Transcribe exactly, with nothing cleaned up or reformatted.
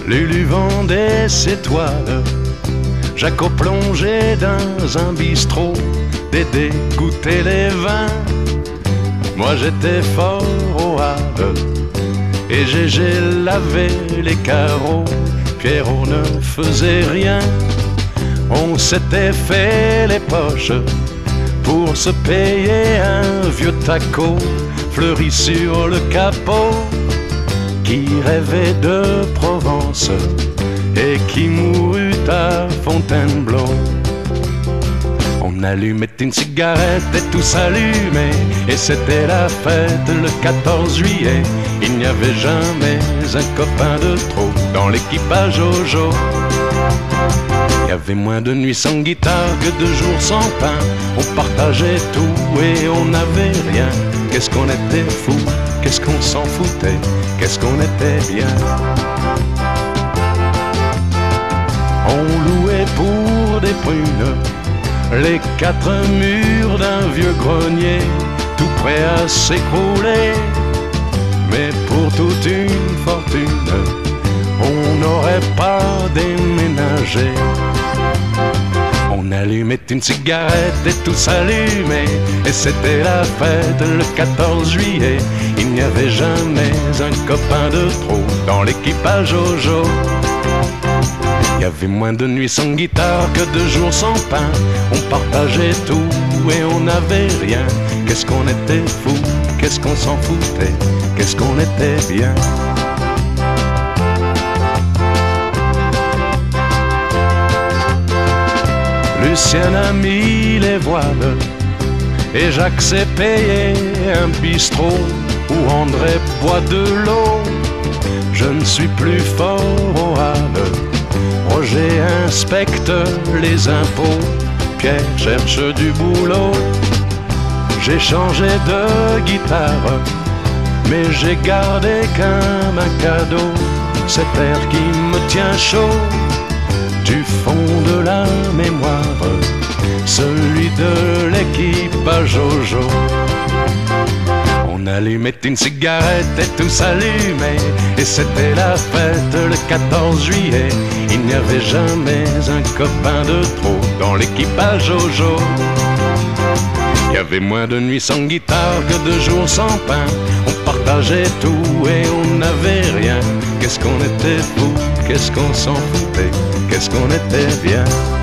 Lulu vendait ses toiles, Jaco plongeait dans un bistrot, Dédé goûtait les vins. Moi j'étais fort au Havre et Gégé lavait les carreaux. Pierrot ne faisait rien, on s'était fait les poches pour se payer un vieux taco fleuri sur le capot, qui rêvait de Provence et qui mourut à Fontainebleau. On allumait une cigarette et tout s'allumait, et c'était la fête le quatorze juillet. Il n'y avait jamais un copain de trop dans l'équipage Jojo. Il y avait moins de nuits sans guitare que de jours sans pain. On partageait tout et on n'avait rien. Qu'est-ce qu'on était fou, qu'est-ce qu'on s'en foutait, qu'est-ce qu'on était bien. On louait pour des prunes les quatre murs d'un vieux grenier, tout prêt à s'écrouler. Mais pour toute une fortune, on n'aurait pas déménagé. On allumait une cigarette et tout s'allumait, et c'était la fête le quatorze juillet. Il n'y avait jamais un copain de trop dans l'équipage Jojo. Il y avait moins de nuits sans guitare que de jours sans pain. On partageait tout et on n'avait rien. Qu'est-ce qu'on était fou, qu'est-ce qu'on s'en foutait, qu'est-ce qu'on était bien. Lucien a mis les voiles et Jacques s'est payé un bistrot où André boit de l'eau. Je ne suis plus fort au Havre, Roger inspecte les impôts, Pierre cherche du boulot. J'ai changé de guitare, mais j'ai gardé comme un cadeau cet air qui me tient chaud du fond de la mémoire, celui de l'équipage Jojo. On allumait une cigarette et tout s'allumait, et c'était la fête le quatorze juillet. Il n'y avait jamais un copain de trop dans l'équipage Jojo. Il y avait moins de nuits sans guitare que de jours sans pain. On partageait tout et on n'avait rien. Qu'est-ce qu'on était fou, qu'est-ce qu'on s'en foutait, qu'est-ce qu'on était bien.